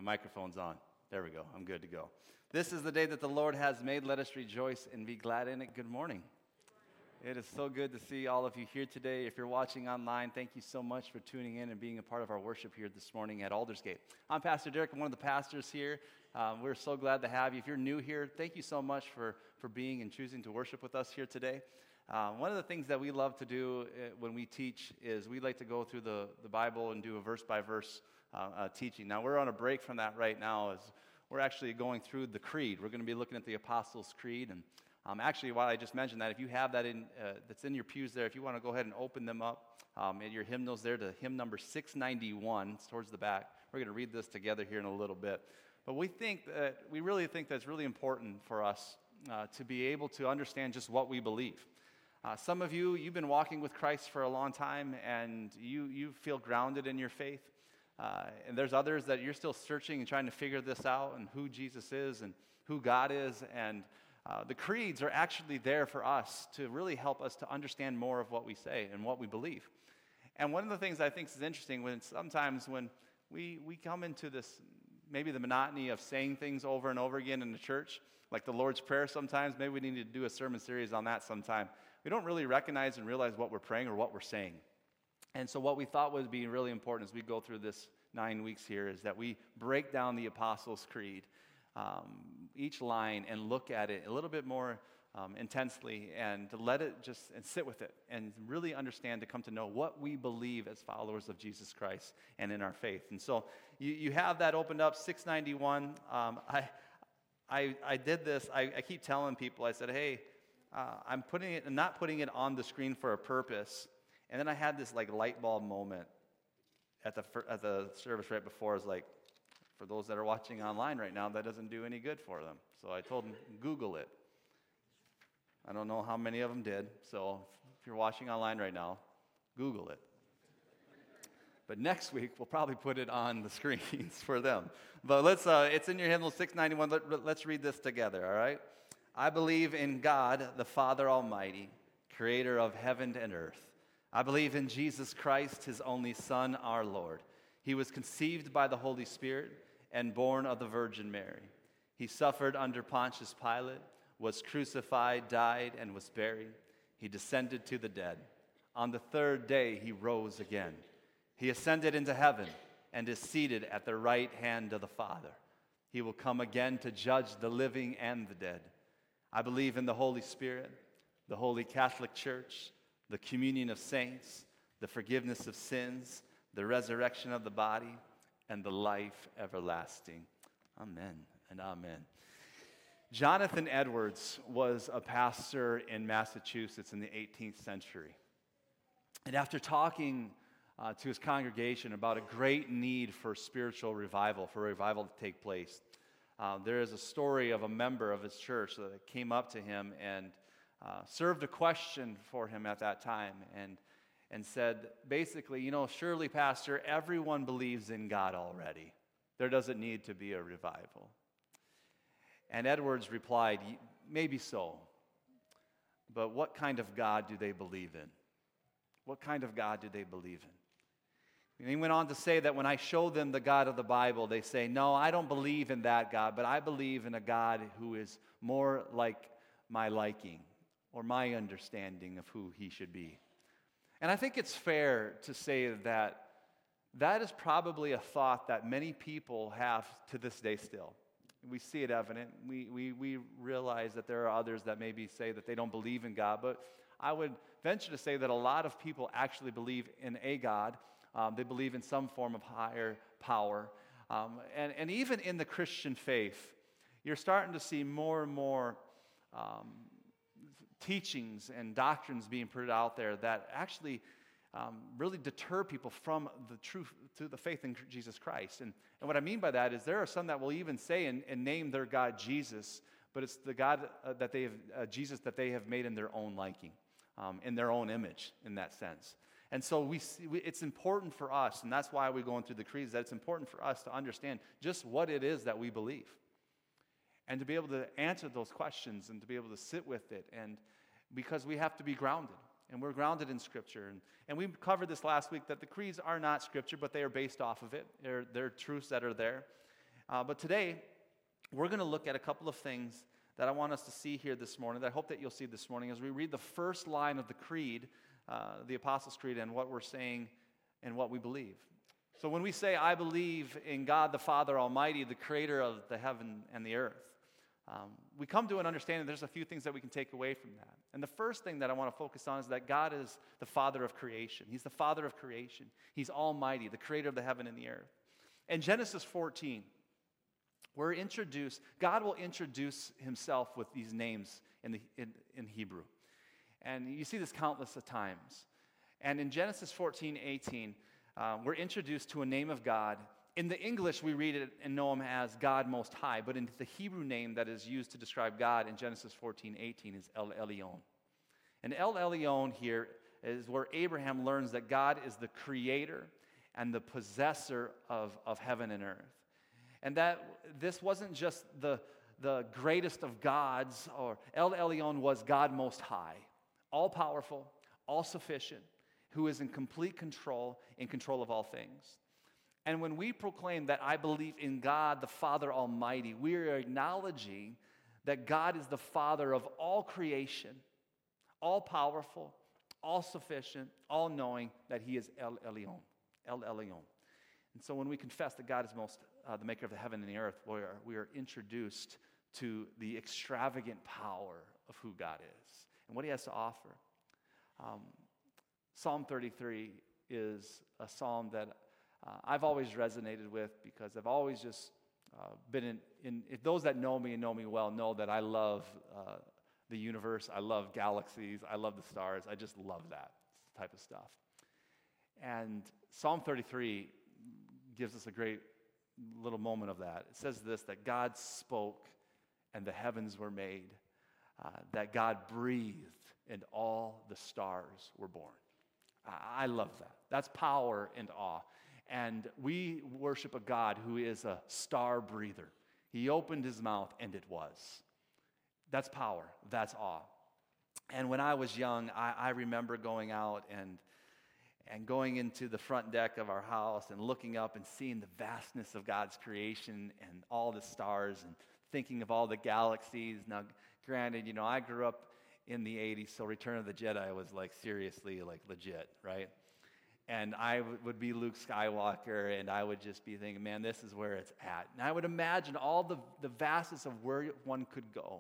My microphone's on. There we go. I'm good to go. This is the day that the Lord has made. Let us rejoice and be glad in it. Good morning. It is so good to see all of you here today. If you're watching online, thank you so much for tuning in and being a part of our worship here this morning at Aldersgate. I'm Pastor Derek. I'm one of the pastors here. We're so glad to have you. If you're new here, thank you so much for being and choosing to worship with us here today. One of the things that we love to do when we teach is we like to go through the Bible and do a verse-by-verse teaching. Now, we're on a break from that right now as we're actually going through the Creed. We're going to be looking at the Apostles' Creed. And actually, while I just mentioned that, if you have that that's in your pews there, if you want to go ahead and open them up in your hymnals there to hymn number 691, it's towards the back. We're going to read this together here in a little bit. But we really think that it's really important for us to be able to understand just what we believe. Some of you, you've been walking with Christ for a long time, and you feel grounded in your faith. And there's others that you're still searching and trying to figure this out, and who Jesus is and who God is. And the creeds are actually there for us to really help us to understand more of what we say and what we believe. And one of the things I think is interesting sometimes when we come into this, maybe the monotony of saying things over and over again in the church, like the Lord's Prayer sometimes, maybe we need to do a sermon series on that sometime. We don't really recognize and realize what we're praying or what we're saying. And so what we thought would be really important as we go through this 9 weeks here is that we break down the Apostles' Creed, each line, and look at it a little bit more intensely, and to let it and sit with it and really understand, to come to know what we believe as followers of Jesus Christ and in our faith. And so you have that opened up, 691. I did this. I keep telling people, I said, hey, I'm not putting it on the screen for a purpose. And then I had this light bulb moment at the service right before. I was like, for those that are watching online right now, that doesn't do any good for them. So I told them, Google it. I don't know how many of them did. So if you're watching online right now, Google it. But next week, we'll probably put it on the screens for them. But it's in your hymnal 691. Let's read this together, all right? I believe in God, the Father Almighty, creator of heaven and earth. I believe in Jesus Christ, his only Son, our Lord. He was conceived by the Holy Spirit and born of the Virgin Mary. He suffered under Pontius Pilate, was crucified, died, and was buried. He descended to the dead. On the third day, he rose again. He ascended into heaven and is seated at the right hand of the Father. He will come again to judge the living and the dead. I believe in the Holy Spirit, the Holy Catholic Church, the communion of saints, the forgiveness of sins, the resurrection of the body, and the life everlasting. Amen and amen. Jonathan Edwards was a pastor in Massachusetts in the 18th century. And after talking to his congregation about a great need for spiritual revival, for revival to take place, there is a story of a member of his church that came up to him and served a question for him at that time and said, basically, surely, Pastor, everyone believes in God already. There doesn't need to be a revival. And Edwards replied, maybe so, but what kind of God do they believe in? What kind of God do they believe in? And he went on to say that when I show them the God of the Bible, they say, no, I don't believe in that God, but I believe in a God who is more like my liking or my understanding of who he should be. And I think it's fair to say that that is probably a thought that many people have to this day still. We see it evident. We realize that there are others that maybe say that they don't believe in God, but I would venture to say that a lot of people actually believe in a God. They believe in some form of higher power. And even in the Christian faith, you're starting to see more and more teachings and doctrines being put out there that actually really deter people from the truth, to the faith in Jesus Christ. And what I mean by that is there are some that will even say and name their God Jesus, but it's the God that they have, Jesus that they have made in their own liking, in their own image, in that sense. And so it's important for us, and that's why we're going through the creeds, that it's important for us to understand just what it is that we believe. And to be able to answer those questions and to be able to sit with it, and because we have to be grounded, and we're grounded in Scripture. And we covered this last week, that the creeds are not Scripture, but they are based off of it. They're truths that are there. But today, we're going to look at a couple of things that I want us to see here this morning, that I hope that you'll see this morning as we read the first line of the Creed, the Apostles' Creed, and what we're saying and what we believe. So when we say, I believe in God the Father Almighty, the creator of the heaven and the earth, we come to an understanding there's a few things that we can take away from that. And the first thing that I want to focus on is that God is the Father of creation. He's the Father of creation. He's Almighty, the creator of the heaven and the earth. In Genesis 14, God will introduce himself with these names in Hebrew. And you see this countless of times. And in Genesis 14:18, we're introduced to a name of God. In the English, we read it and know him as God Most High, but in the Hebrew name that is used to describe God in Genesis 14:18 is El Elyon. And El Elyon here is where Abraham learns that God is the creator and the possessor of heaven and earth. And that this wasn't just the greatest of gods, or El Elyon was God Most High, all-powerful, all-sufficient, who is in complete control, in control of all things. And when we proclaim that I believe in God, the Father Almighty, we are acknowledging that God is the Father of all creation, all-powerful, all-sufficient, all-knowing, that he is El Elyon, El Elyon. And so when we confess that God is the maker of the heaven and the earth, we are introduced to the extravagant power of who God is and what he has to offer. Psalm 33 is a psalm that I've always resonated with, because I've always just been if those that know me and know me well know that I love the universe, I love galaxies, I love the stars, I just love that type of stuff. And Psalm 33 gives us a great little moment of that. It says this, that God spoke and the heavens were made, that God breathed and all the stars were born. I love that. That's power and awe. And we worship a God who is a star breather. He opened his mouth and it was. That's power. That's awe. And when I was young, I remember going out and going into the front deck of our house and looking up and seeing the vastness of God's creation and all the stars and thinking of all the galaxies. Now, granted, I grew up in the 80s, so Return of the Jedi was seriously legit, right? And I would be Luke Skywalker, and I would just be thinking, man, this is where it's at. And I would imagine all the vastness of where one could go.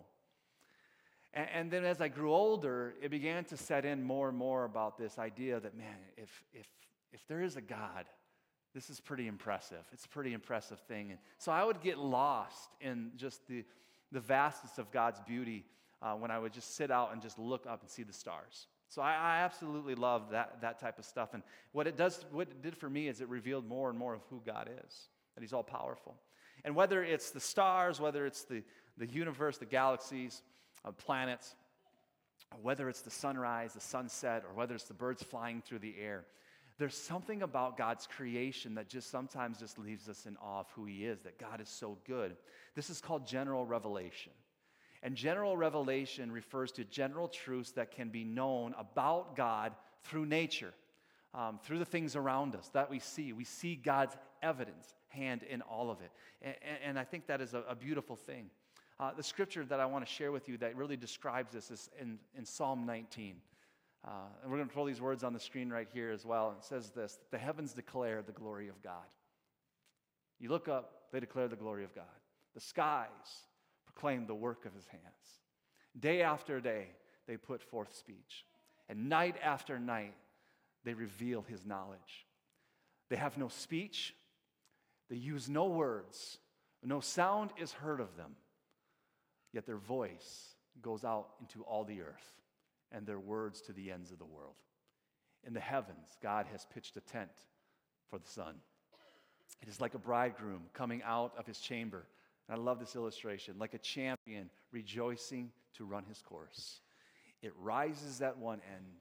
And then as I grew older, it began to set in more and more about this idea that, man, if there is a God, this is pretty impressive. It's a pretty impressive thing. And so I would get lost in just the vastness of God's beauty when I would just sit out and just look up and see the stars. So I absolutely love that type of stuff. And what it did for me is it revealed more and more of who God is, that he's all powerful. And whether it's the stars, whether it's the universe, the galaxies, planets, whether it's the sunrise, the sunset, or whether it's the birds flying through the air, there's something about God's creation that just sometimes just leaves us in awe of who he is, that God is so good. This is called general revelation. And general revelation refers to general truths that can be known about God through nature, through the things around us that we see. We see God's evidence, hand in all of it. And I think that is a beautiful thing. The scripture that I want to share with you that really describes this is in Psalm 19. And we're going to throw these words on the screen right here as well. It says this, the heavens declare the glory of God. You look up, they declare the glory of God. The skies proclaim the work of his hands. Day after day, they put forth speech. And night after night, they reveal his knowledge. They have no speech. They use no words. No sound is heard of them. Yet their voice goes out into all the earth, and their words to the ends of the world. In the heavens, God has pitched a tent for the sun. It is like a bridegroom coming out of his chamber. And I love this illustration, like a champion rejoicing to run his course. It rises at one end.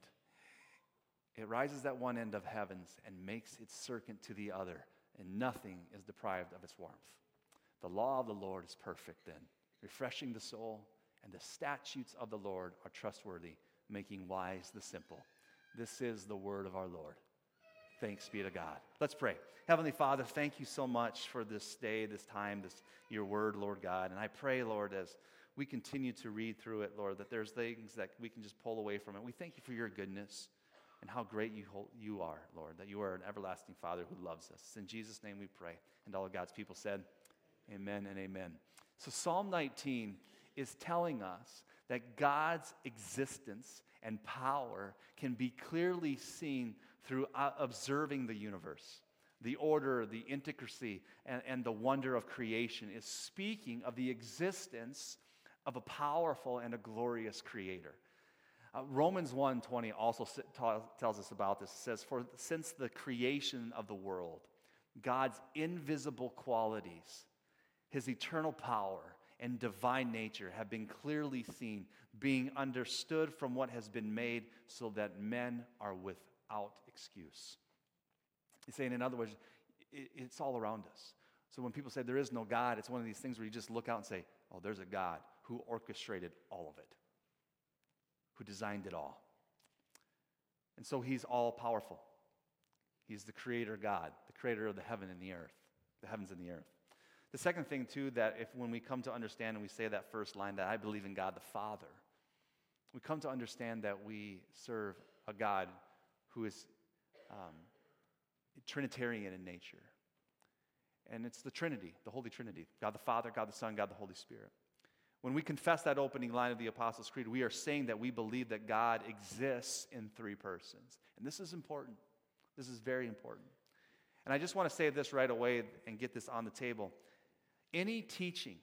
It rises at one end of heavens and makes its circuit to the other, and nothing is deprived of its warmth. The law of the Lord is perfect then, refreshing the soul, and the statutes of the Lord are trustworthy, making wise the simple. This is the word of our Lord. Thanks be to God. Let's pray. Heavenly Father, thank you so much for this day, this time, your word, Lord God. And I pray, Lord, as we continue to read through it, Lord, that there's things that we can just pull away from it. We thank you for your goodness and how great you are, Lord, that you are an everlasting Father who loves us. In Jesus' name we pray. And all of God's people said, amen and amen. So Psalm 19 is telling us that God's existence and power can be clearly seen through observing the universe. The order, the intricacy, and the wonder of creation is speaking of the existence of a powerful and a glorious creator. Romans 1:20 also tells us about this. It says, "For since the creation of the world, God's invisible qualities, his eternal power and divine nature have been clearly seen, being understood from what has been made, so that men are without excuse." He's saying, in other words, it's all around us. So when people say there is no God, it's one of these things where you just look out and say, oh, there's a God who orchestrated all of it, who designed it all. And so he's all powerful. He's the creator God, the creator of the heaven and the earth, the heavens and the earth. The second thing, too, that when we come to understand and we say that first line, that I believe in God the Father, we come to understand that we serve a God who is Trinitarian in nature. And it's the Trinity, the Holy Trinity, God the Father, God the Son, God the Holy Spirit. When we confess that opening line of the Apostles' Creed, we are saying that we believe that God exists in three persons. And this is important. This is very important. And I just want to say this right away and get this on the table. Any teaching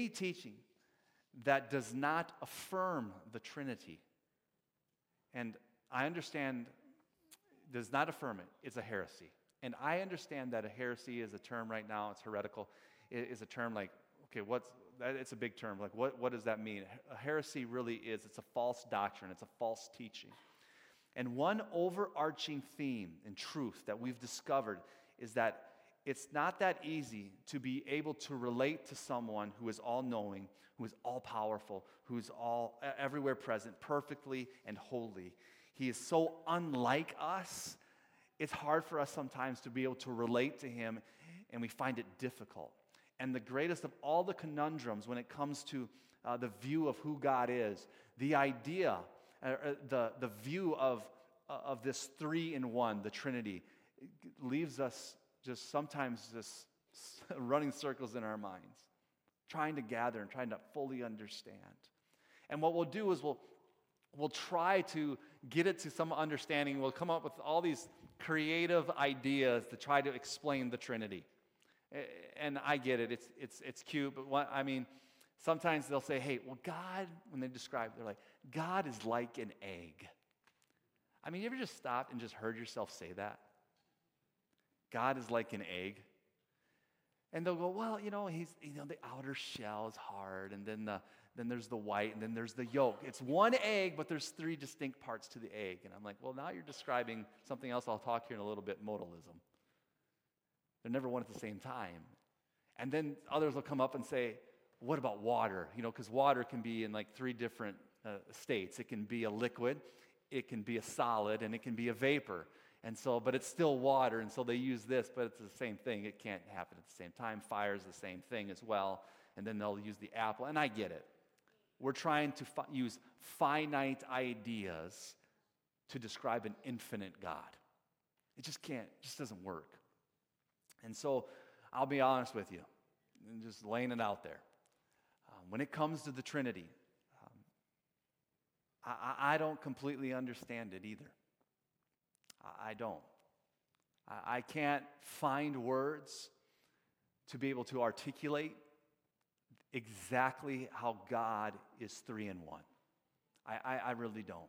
that does not affirm the Trinity, and I understand does not affirm it, is a heresy. And I understand that a heresy is a term right now, it's heretical. It is a term like, okay, it's a big term. Like, what does that mean? A heresy really is, it's a false doctrine, it's a false teaching. And one overarching theme and truth that we've discovered is that it's not that easy to be able to relate to someone who is all-knowing, who is all-powerful, who is everywhere present, perfectly and wholly. He is so unlike us, it's hard for us sometimes to be able to relate to him, and we find it difficult. And the greatest of all the conundrums when it comes to the view of who God is, the idea, the view of this three-in-one, the Trinity, leaves us just sometimes just running circles in our minds, trying to gather and trying to fully understand. And what we'll do is we'll try to get it to some understanding. We'll come up with all these creative ideas to try to explain the Trinity. And I get it. It's cute, but sometimes they'll say, hey, well, God, when they describe it, they're like, God is like an egg. I mean, you ever just stopped and just heard yourself say that? God is like an egg. And they'll go, well, he's, the outer shell is hard, and then there's the white, and then there's the yolk. It's one egg, but there's three distinct parts to the egg. And I'm like, well, now you're describing something else I'll talk here in a little bit, modalism. They're never one at the same time. And then others will come up and say, what about water? Because water can be in like three different states. It can be a liquid, it can be a solid, and it can be a vapor. And so, but it's still water, and so they use this, but it's the same thing. It can't happen at the same time. Fire is the same thing as well. And then they'll use the apple, and I get it. We're trying to use finite ideas to describe an infinite God. It just doesn't work. And so, I'll be honest with you, and just laying it out there. When it comes to the Trinity, I don't completely understand it either. I don't. I can't find words to be able to articulate exactly how God is three in one. I really don't.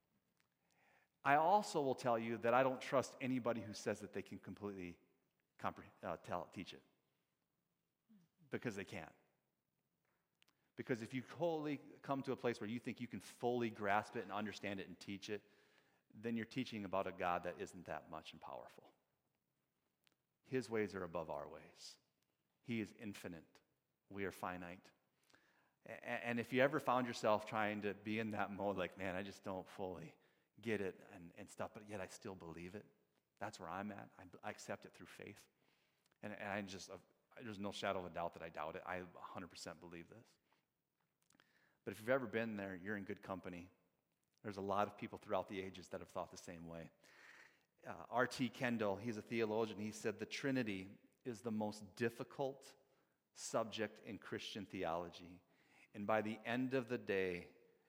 I also will tell you that I don't trust anybody who says that they can completely teach it. Because they can't. Because if you totally come to a place where you think you can fully grasp it and understand it and teach it, then you're teaching about a God that isn't that much and powerful. His ways are above our ways. He is infinite. We are finite. And if you ever found yourself trying to be in that mode, like, man, I just don't fully get it and stuff, but yet I still believe it, That's where I'm at. I accept it through faith. And there's no shadow of a doubt that I doubt it. I 100% believe this. But if you've ever been there, you're in good company. There's a lot of people throughout the ages that have thought the same way. R.T. Kendall, he's a theologian, he said the Trinity is the most difficult subject in Christian theology. And by the end of the day,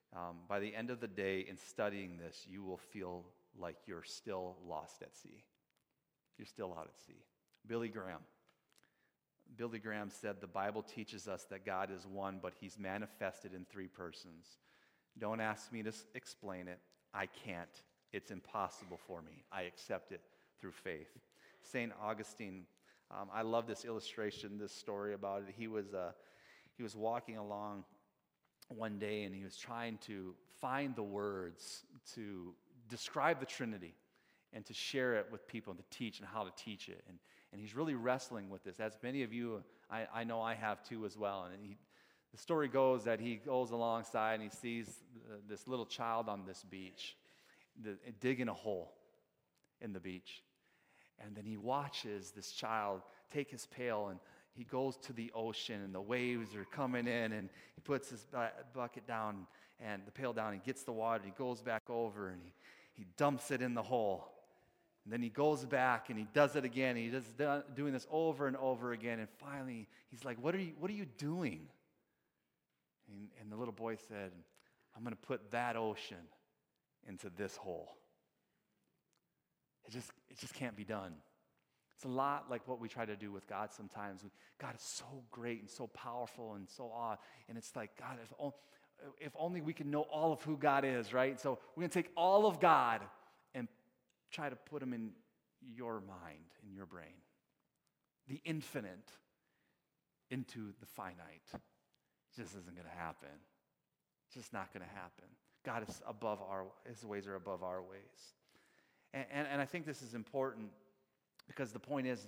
in studying this, you will feel like you're still lost at sea. You're still out at sea. Billy Graham said the Bible teaches us that God is one, but he's manifested in three persons. Don't ask me to explain it. I can't. It's impossible for me. I accept it through faith. St. Augustine, I love this illustration, this story about it. He was walking along one day and he was trying to find the words to describe the Trinity and to share it with people and to teach and how to teach it. And he's really wrestling with this, as many of you, I know I have too as well. And the story goes that he goes alongside and he sees this little child on this beach digging a hole in the beach. And then he watches this child take his pail and he goes to the ocean and the waves are coming in and he puts his bucket down and the pail down and gets the water and he goes back over and he dumps it in the hole. And then he goes back and he does it again. He does doing this over and over again. And finally, he's like, "What are you doing?" And the little boy said, "I'm going to put that ocean into this hole." It just can't be done. It's a lot like what we try to do with God sometimes. God is so great and so powerful and so awe. And it's like, God, if only we could know all of who God is, right? So we're going to take all of God and try to put him in your mind, in your brain. The infinite into the finite. It just isn't going to happen. It's just not going to happen. God is above his ways are above our ways. And I think this is important because the point is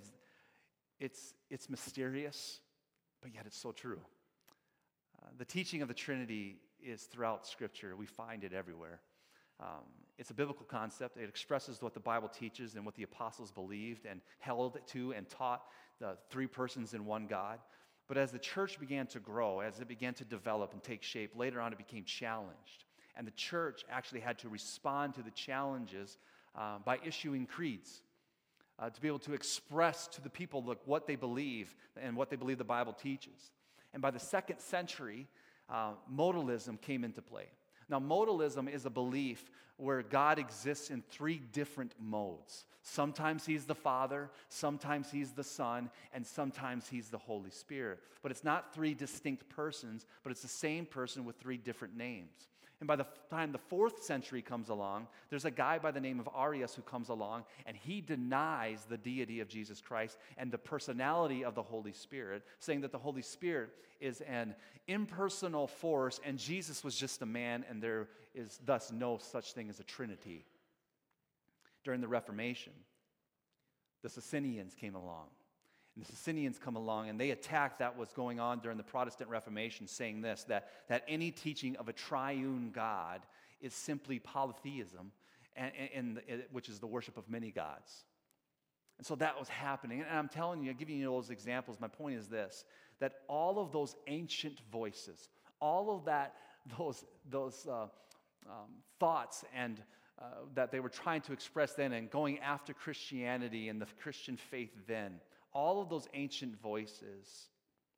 it's mysterious, but yet it's so true. The teaching of the Trinity is throughout Scripture. We find it everywhere. It's a biblical concept. It expresses what the Bible teaches and what the apostles believed and held to and taught, the three persons in one God. But as the church began to grow, as it began to develop and take shape, later on it became challenged. And the church actually had to respond to the challenges by issuing creeds to be able to express to the people what they believe and what they believe the Bible teaches. And by the 2nd century, modalism came into play. Now, modalism is a belief where God exists in three different modes. Sometimes he's the Father, sometimes he's the Son, and sometimes he's the Holy Spirit. But it's not three distinct persons, but it's the same person with three different names. And by the time the 4th century comes along, there's a guy by the name of Arius who comes along, and he denies the deity of Jesus Christ and the personality of the Holy Spirit, saying that the Holy Spirit is an impersonal force, and Jesus was just a man, and there is thus no such thing as a Trinity. During the Reformation, the Socinians came along. And the Socinians come along and they attack that was going on during the Protestant Reformation, saying this, that any teaching of a triune God is simply polytheism, which is the worship of many gods. And so that was happening. And I'm telling you, I'm giving you those examples. My point is this, that all of those ancient voices, all of those thoughts and that they were trying to express then and going after Christianity and the Christian faith then, all of those ancient voices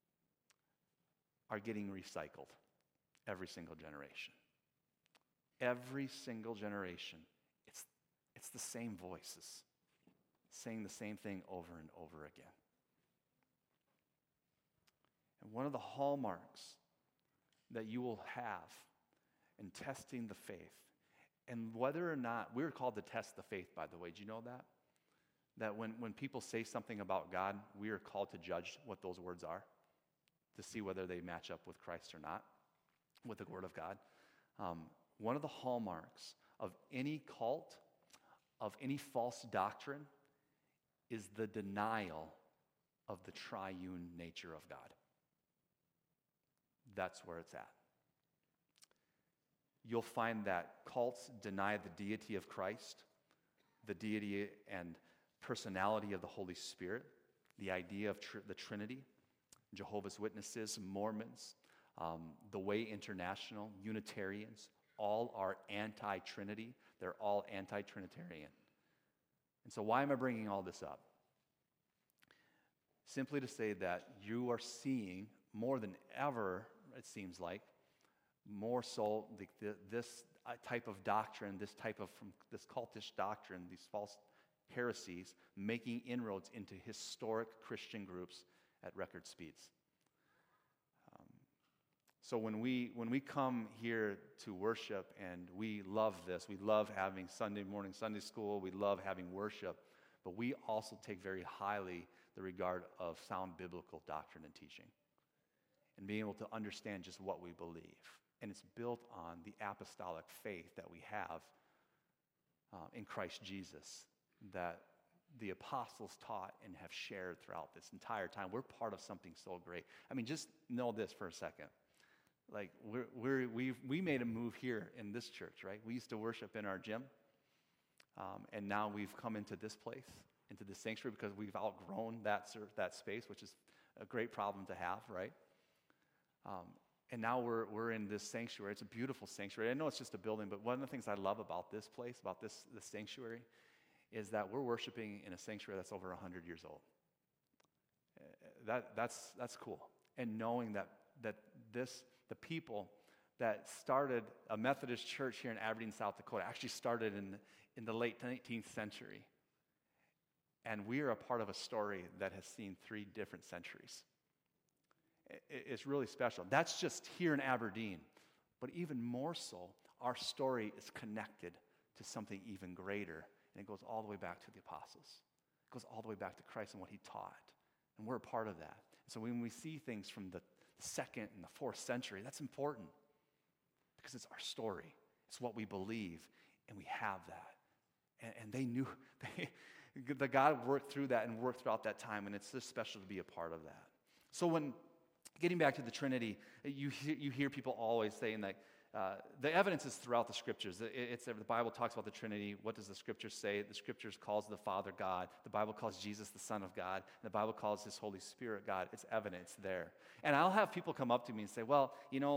are getting recycled every single generation. Every single generation, it's the same voices saying the same thing over and over again. And one of the hallmarks that you will have in testing the faith, and whether or not, we're called to test the faith, by the way. Do you know that? That when people say something about God, we are called to judge what those words are, to see whether they match up with Christ or not, with the Word of God. One of the hallmarks of any cult, of any false doctrine, is the denial of the triune nature of God. That's where it's at. You'll find that cults deny the deity of Christ, the deity and personality of the Holy Spirit, the idea of the Trinity, Jehovah's Witnesses, Mormons, the Way International, Unitarians, all are anti-Trinity. They're all anti-Trinitarian. And so why am I bringing all this up? Simply to say that you are seeing more than ever, it seems like, more so this type of doctrine, this cultish doctrine, these false heresies, making inroads into historic Christian groups at record speeds. So when we come here to worship, and we love this, we love having Sunday morning Sunday school, we love having worship, but we also take very highly the regard of sound biblical doctrine and teaching, and being able to understand just what we believe. And it's built on the apostolic faith that we have in Christ Jesus, that the apostles taught and have shared throughout this entire time. We're part of something so great. I mean, just know this for a second. Like, we made a move here in this church, right? We used to worship in our gym, and now we've come into this place, into the sanctuary, because we've outgrown that space, which is a great problem to have, right? And now we're in this sanctuary. It's a beautiful sanctuary. I know it's just a building, but one of the things I love about this place, about this sanctuary, is that we're worshiping in a sanctuary that's over 100 years old. That's cool. And knowing that the people that started a Methodist church here in Aberdeen, South Dakota, actually started in the late 19th century. And we are a part of a story that has seen 3 different centuries. It's really special. That's just here in Aberdeen. But even more so, our story is connected to something even greater. And it goes all the way back to the apostles. It goes all the way back to Christ and what he taught. And we're a part of that. So when we see things from the 2nd and the 4th century, that's important. Because it's our story. It's what we believe. And we have that. And they knew, the God worked through that and worked throughout that time. And it's just special to be a part of that. So getting back to the Trinity, you hear people always saying that the evidence is throughout the Scriptures. The Bible talks about the Trinity. What does the Scripture say? The Scriptures calls the Father God. The Bible calls Jesus the Son of God. And the Bible calls his Holy Spirit God. It's evidence there. And I'll have people come up to me and say, well,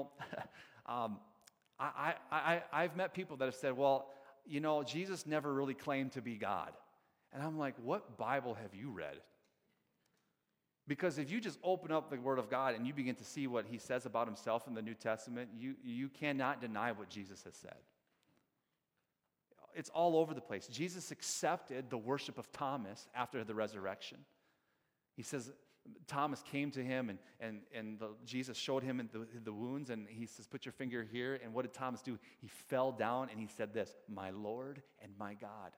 I've met people that have said, well, Jesus never really claimed to be God. And I'm like, what Bible have you read? Because if you just open up the Word of God and you begin to see what he says about himself in the New Testament, you cannot deny what Jesus has said. It's all over the place. Jesus accepted the worship of Thomas after the resurrection. He says, Thomas came to him and Jesus showed him the wounds, and he says, put your finger here. And what did Thomas do? He fell down and he said this, my Lord and my God.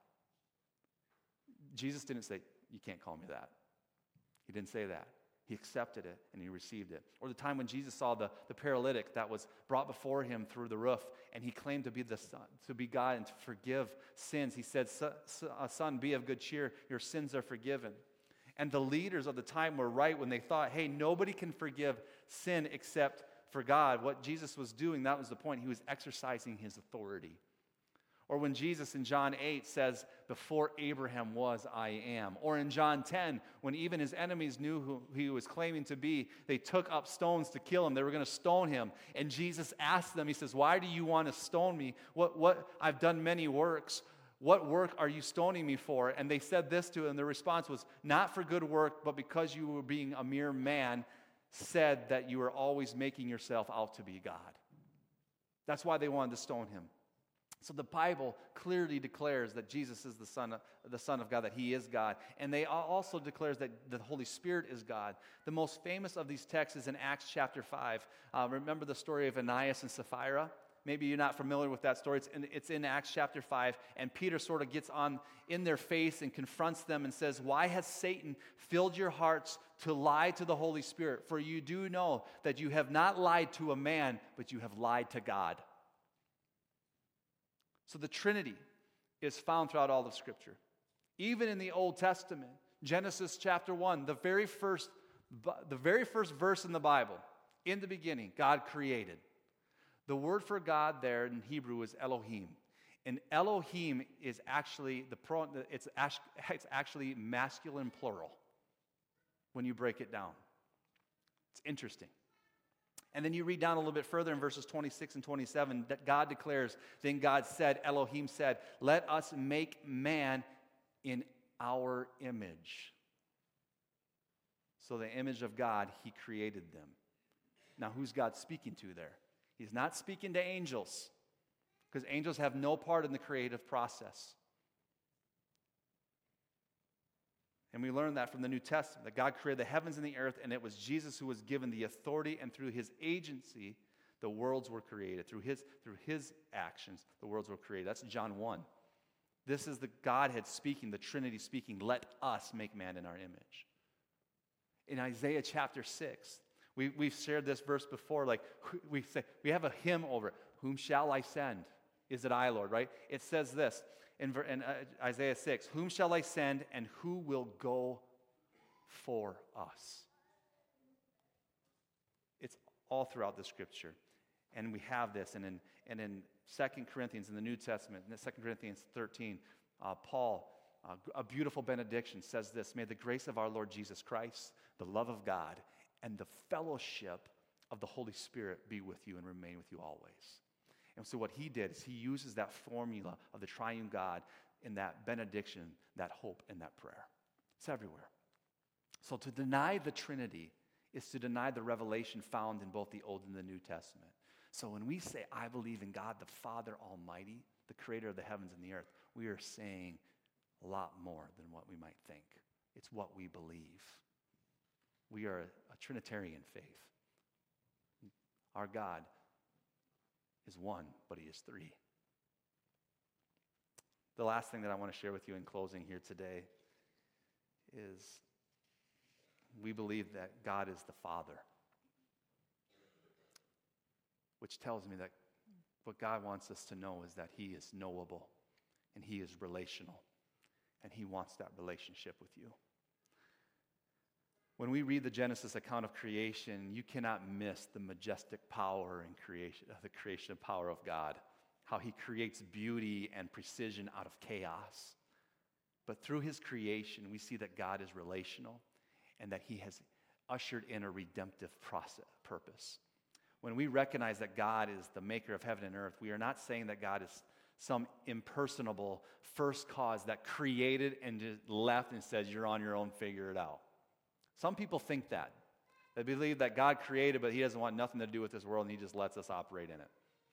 Jesus didn't say, you can't call me that. He didn't say that. He accepted it and he received it. Or the time when Jesus saw the paralytic that was brought before him through the roof, and he claimed to be the Son, to be God and to forgive sins. He said, son, be of good cheer. Your sins are forgiven. And the leaders of the time were right when they thought, hey, nobody can forgive sin except for God. What Jesus was doing, that was the point. He was exercising his authority. Or when Jesus in John 8 says, before Abraham was, I am. Or in John 10, when even his enemies knew who he was claiming to be, they took up stones to kill him. They were going to stone him. And Jesus asked them, he says, why do you want to stone me? What I've done many works. What work are you stoning me for? And they said this to him. The response was, not for good work, but because you were being a mere man, said that you were always making yourself out to be God. That's why they wanted to stone him. So the Bible clearly declares that Jesus is the Son of God, that he is God. And they also declares that the Holy Spirit is God. The most famous of these texts is in Acts chapter 5. Remember the story of Ananias and Sapphira? Maybe you're not familiar with that story. It's in Acts chapter 5. And Peter sort of gets on in their face and confronts them and says, why has Satan filled your hearts to lie to the Holy Spirit? For you do know that you have not lied to a man, but you have lied to God. So the Trinity is found throughout all of Scripture. Even in the Old Testament, Genesis chapter 1, the very first verse in the Bible, in the beginning, God created. The word for God there in Hebrew is Elohim. And Elohim is actually it's actually masculine plural when you break it down. It's interesting. And then you read down a little bit further in verses 26 and 27 that God declares, then God said, Elohim said, let us make man in our image. So the image of God, he created them. Now who's God speaking to there? He's not speaking to angels, because angels have no part in the creative process. And we learn that from the New Testament, that God created the heavens and the earth, and it was Jesus who was given the authority, and through his agency, the worlds were created. Through his actions, the worlds were created. That's John 1. This is the Godhead speaking, the Trinity speaking, let us make man in our image. In Isaiah chapter 6, we've shared this verse before, like we have a hymn over it. Whom shall I send? Is it I, Lord, right? It says this in Isaiah 6, whom shall I send and who will go for us? It's all throughout the scripture. And we have this. And in 2 Corinthians, in the New Testament, in 2 Corinthians 13, Paul, a beautiful benediction, says this, may the grace of our Lord Jesus Christ, the love of God, and the fellowship of the Holy Spirit be with you and remain with you always. And so what he did is he uses that formula of the triune God in that benediction, that hope, and that prayer. It's everywhere. So to deny the Trinity is to deny the revelation found in both the Old and the New Testament. So when we say, I believe in God the Father Almighty, the creator of the heavens and the earth, we are saying a lot more than what we might think. It's what we believe. We are a Trinitarian faith. Our God is one, but he is three. The last thing that I want to share with you in closing here today is we believe that God is the Father, which tells me that what God wants us to know is that he is knowable and he is relational, and he wants that relationship with you. When we read the Genesis account of creation, you cannot miss the majestic power in creation, the creation power of God, how he creates beauty and precision out of chaos. But through his creation, we see that God is relational and that he has ushered in a redemptive purpose. When we recognize that God is the maker of heaven and earth, we are not saying that God is some impersonable first cause that created and just left and says, you're on your own, figure it out. Some people think that. They believe that God created, but he doesn't want nothing to do with this world, and he just lets us operate in it.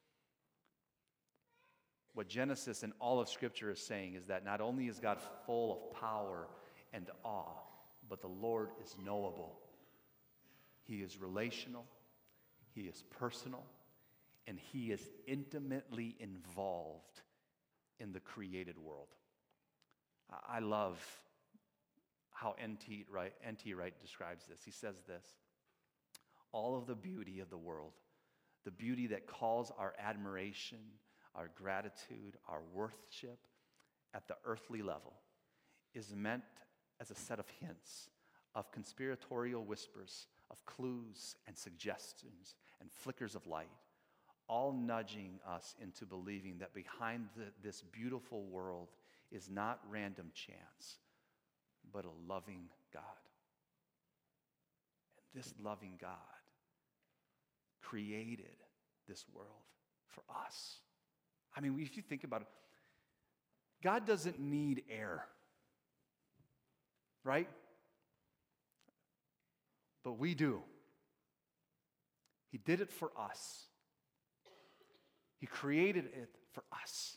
What Genesis and all of Scripture is saying is that not only is God full of power and awe, but the Lord is knowable. He is relational, he is personal, and he is intimately involved in the created world. I love how N.T. Wright describes this. He says this, all of the beauty of the world, the beauty that calls our admiration, our gratitude, our worship at the earthly level, is meant as a set of hints, of conspiratorial whispers, of clues and suggestions and flickers of light, all nudging us into believing that behind this beautiful world is not random chance, but a loving God. And this loving God created this world for us. I mean, if you think about it, God doesn't need air, right? But we do. He did it for us. He created it for us.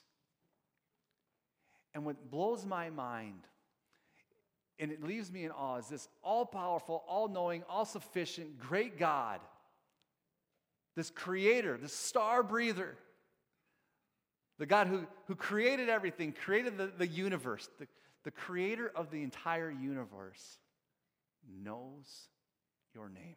And what blows my mind, and it leaves me in awe, is this all-powerful, all-knowing, all-sufficient, great God, this creator, this star-breather, the God who created everything, created the universe, the creator of the entire universe, knows your name.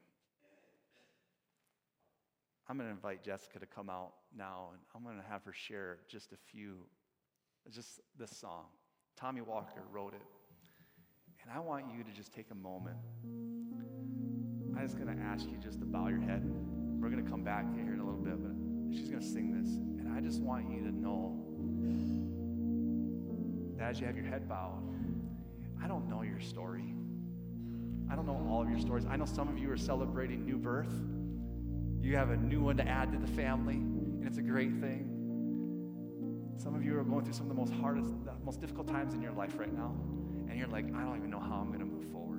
I'm going to invite Jessica to come out now, and I'm going to have her share just this song. Tommy Walker wrote it. And I want you to just take a moment. I'm just going to ask you just to bow your head. We're going to come back here in a little bit, but she's going to sing this. And I just want you to know As you have your head bowed, I don't know your story. I don't know all of your stories. I know some of you are celebrating new birth. You have a new one to add to the family, and it's a great thing. Some of you are going through some of the most difficult times in your life right now, and you're like, I don't even know how I'm going to move forward.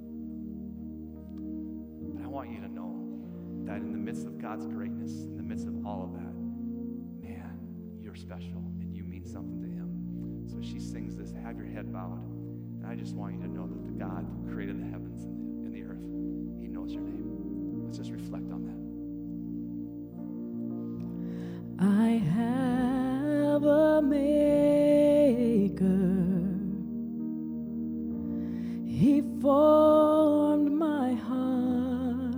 But I want you to know that in the midst of God's greatness, in the midst of all of that, man, you're special, and you mean something to Him. So as she sings this, have your head bowed, and I just want you to know that the God who created the heavens and the earth, He knows your name. Let's just reflect on that. I have a maker. He formed my heart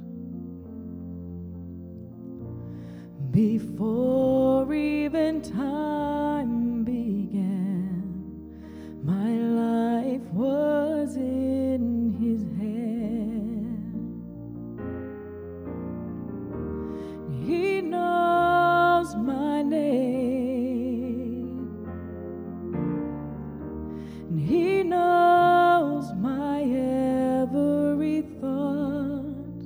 before even time began. My life was in His hand. He knows my name, and He knows my every thought.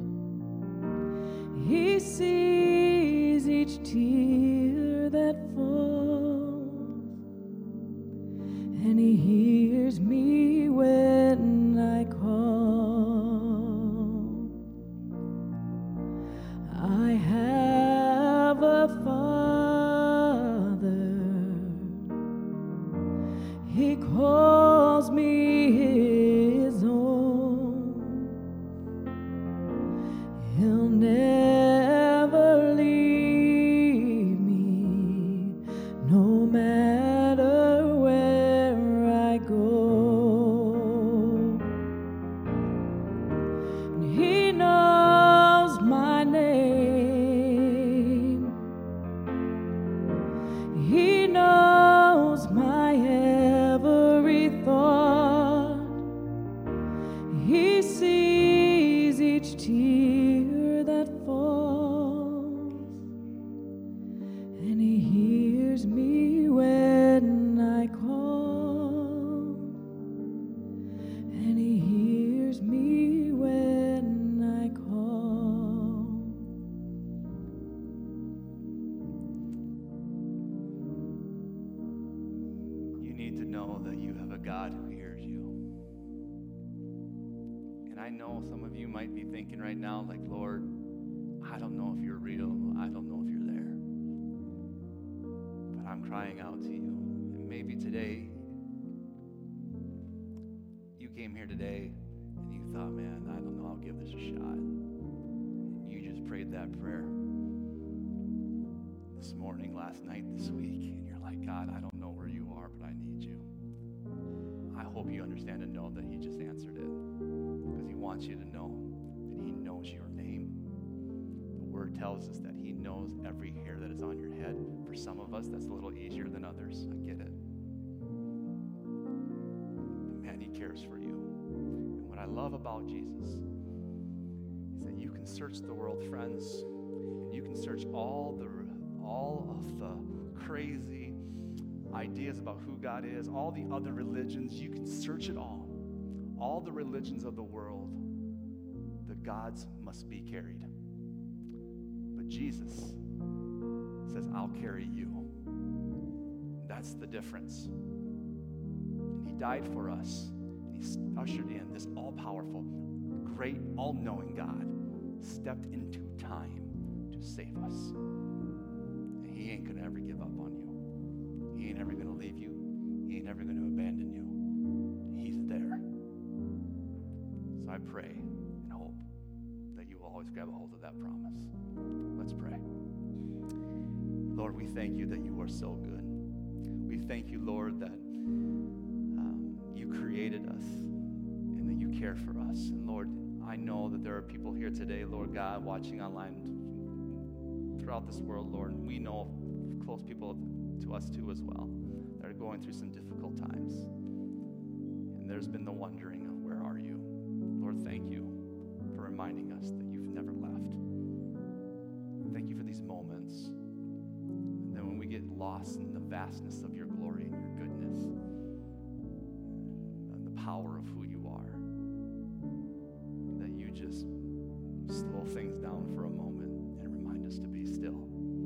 He sees each tear that falls, and He hears me when I call. I have a Father. He calls me His own. He'll never leave me, no matter where I go. And He knows my name. He knows my every thought. He sees each tear that falls, and He hears me when I call, and He hears me when I call. You need to know that you have a God who hears you. And I know some of you might be thinking right now, like, Lord, I don't know if you're real. I don't know if you're there. But I'm crying out to you. And maybe today, you came here today and you thought, man, I don't know, I'll give this a shot. And you just prayed that prayer this morning, last night, this week. And you're like, God, I don't know where you are, but I need you. I hope you understand and know that He just answered it, because He wants you to know that He knows your name. The Word tells us that He knows every hair that is on your head. For some of us, that's a little easier than others. I get it. But man, He cares for you. And what I love about Jesus is that you can search the world, friends, and you can search all of the crazy ideas about who God is, all the other religions. You can search it all. All the religions of the world, the gods must be carried. But Jesus says, I'll carry you. That's the difference. And He died for us. And He ushered in this all-powerful, great, all-knowing God, stepped into time to save us. And He ain't going to ever give up on you. He ain't ever going to leave you. He ain't ever going to abandon you. He's there. So I pray and hope that you will always grab a hold of that promise. Let's pray. Lord, we thank you that you are so good. We thank you, Lord, that you created us and that you care for us. And Lord, I know that there are people here today, Lord God, watching online throughout this world, Lord, and we know close people to us too as well that are going through some difficult times. And there's been the wondering of, where are you? Lord, thank you for reminding us that you've never left. Thank you for these moments. And then when we get lost in the vastness of your glory and your goodness and the power of who you are. That you just slow things down for a moment and remind us to be still.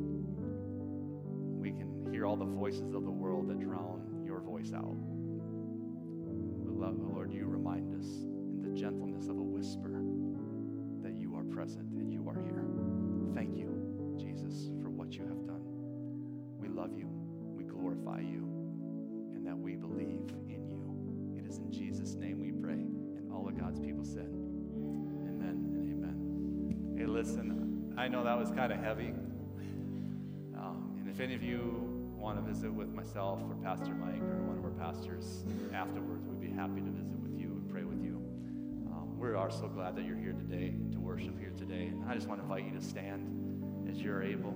We can hear all the voices of the world that drown your voice out. But Lord, you remind us in the gentleness of a whisper that you are present and you are here. Thank you, Jesus, for what you have done. We love you, we glorify you, and that we believe in you. It is in Jesus' name we pray, and all of God's people said, amen and amen. Hey, listen, I know that was kind of heavy, and if any of you want to visit with myself or Pastor Mike or one of our pastors afterwards, we'd be happy to visit with you and pray with you. We are so glad that you're here today, to worship here today, and I just want to invite you to stand as you're able.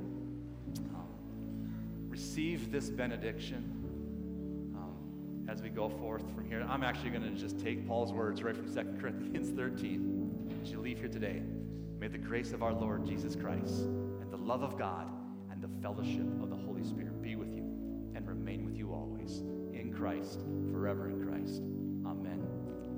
Receive this benediction as we go forth from here. I'm actually going to just take Paul's words right from 2 Corinthians 13. As you leave here today, may the grace of our Lord Jesus Christ and the love of God and the fellowship of the Holy Spirit be with you and remain with you always. In Christ, forever in Christ. Amen.